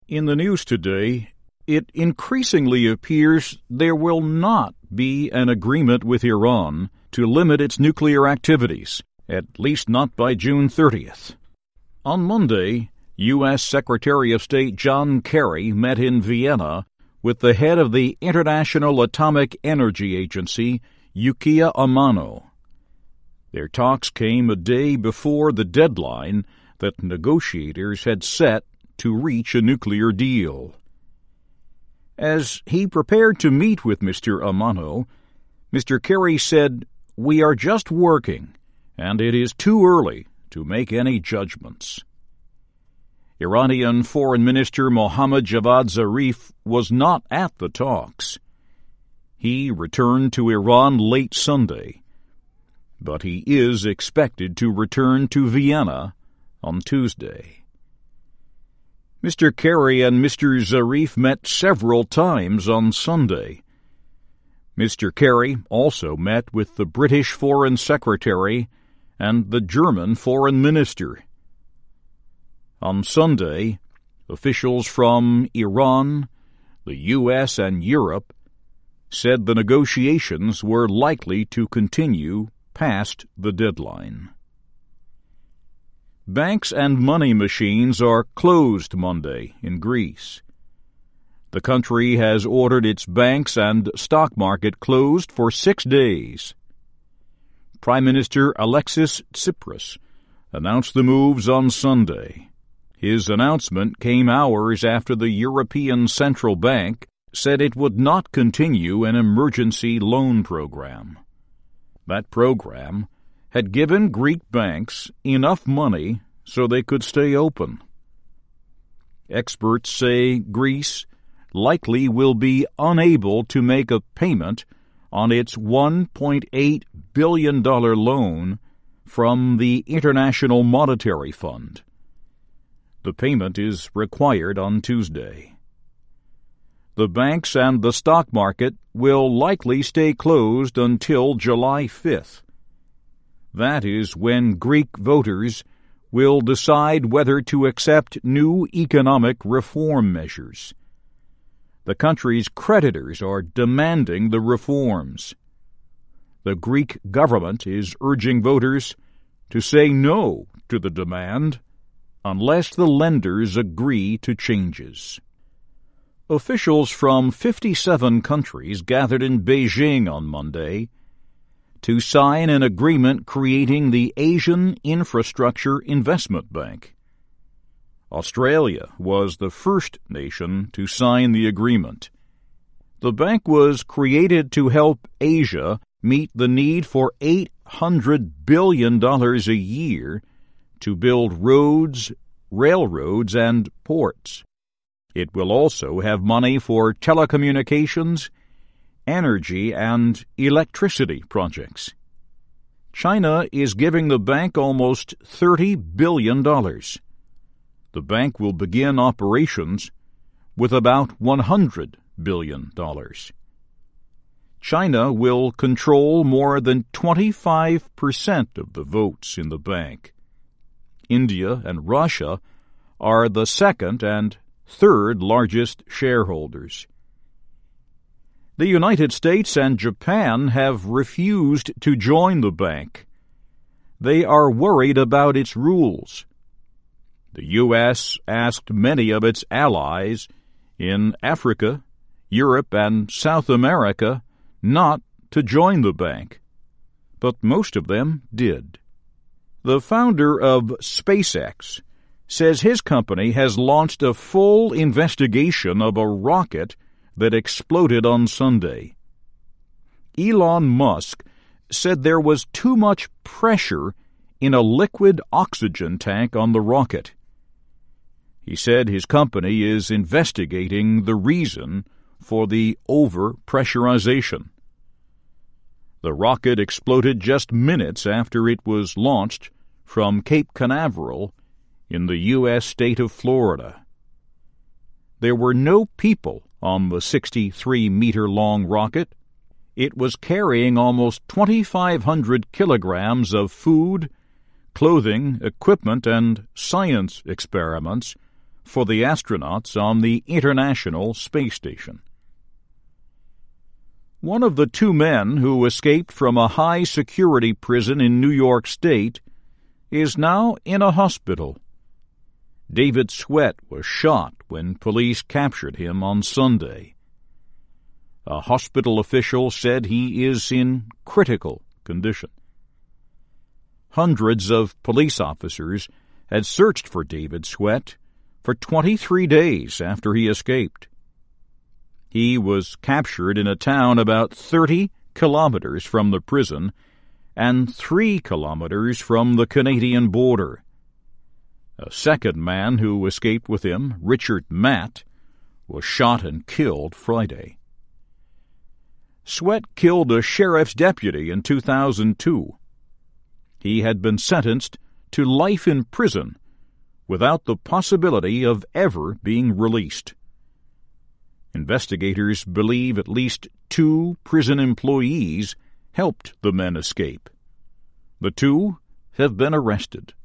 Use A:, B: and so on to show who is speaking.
A: In the news today, it increasingly appears there will not be an agreement with Iran to limit its nuclear activities, at least not by June 30th. On Monday, U.S. Secretary of State John Kerry met in Vienna with the head of the International Atomic Energy Agency, Yukiya Amano. Their talks came a day before the deadline that negotiators had set to reach a nuclear deal. As he prepared to meet with Mr. Amano, Mr. Kerry said, "We are just working, and it is too early to make any judgments." Iranian Foreign Minister Mohammad Javad Zarif was not at the talks. He returned to Iran late Sunday, but he is expected to return to Vienna on Tuesday. Mr. Kerry and Mr. Zarif met several times on Sunday. Mr. Kerry also met with the British Foreign Secretary and the German Foreign Minister. On Sunday, officials from Iran, the U.S., and Europe said the negotiations were likely to continue past the deadline. Banks and money machines are closed Monday in Greece. The country has ordered its banks and stock market closed for 6 days. Prime Minister Alexis Tsipras announced the moves on Sunday. His announcement came hours after the European Central Bank said it would not continue an emergency loan program. That program had given Greek banks enough money so they could stay open. Experts say Greece likely will be unable to make a payment on its $1.8 billion loan from the International Monetary Fund. The payment is required on Tuesday. The banks and the stock market will likely stay closed until July 5th. That is when Greek voters will decide whether to accept new economic reform measures. The country's creditors are demanding the reforms. The Greek government is urging voters to say no to the demand unless the lenders agree to changes. Officials from 57 countries gathered in Beijing on Monday to sign an agreement creating the Asian Infrastructure Investment Bank. Australia was the first nation to sign the agreement. The bank was created to help Asia meet the need for $800 billion a year to build roads, railroads, and ports. It will also have money for telecommunications, energy, and electricity projects. China is giving the bank almost $30 billion. The bank will begin operations with about $100 billion. China will control more than 25% of the votes in the bank. India and Russia are the second and third largest shareholders. The United States and Japan have refused to join the bank. They are worried about its rules. The U.S. asked many of its allies in Africa, Europe, and South America not to join the bank, but most of them did. The founder of SpaceX says his company has launched a full investigation of a rocket that exploded on Sunday. Elon Musk said there was too much pressure in a liquid oxygen tank on the rocket. He said his company is investigating the reason for the over-pressurization. The rocket exploded just minutes after it was launched from Cape Canaveral in the U.S. state of Florida. There were no people on the 63-meter-long rocket. It was carrying almost 2,500 kilograms of food, clothing, equipment, and science experiments for the astronauts on the International Space Station. One of the two men who escaped from a high-security prison in New York State is now in a hospital. David Sweat was shot when police captured him on Sunday. A hospital official said he is in critical condition. Hundreds of police officers had searched for David Sweat for 23 days after he escaped. He was captured in a town about 30 kilometers from the prison and 3 kilometers from the Canadian border. A second man who escaped with him, Richard Matt, was shot and killed Friday. Sweat killed a sheriff's deputy in 2002. He had been sentenced to life in prison without the possibility of ever being released. Investigators believe at least 2 prison employees helped the men escape. The 2 have been arrested.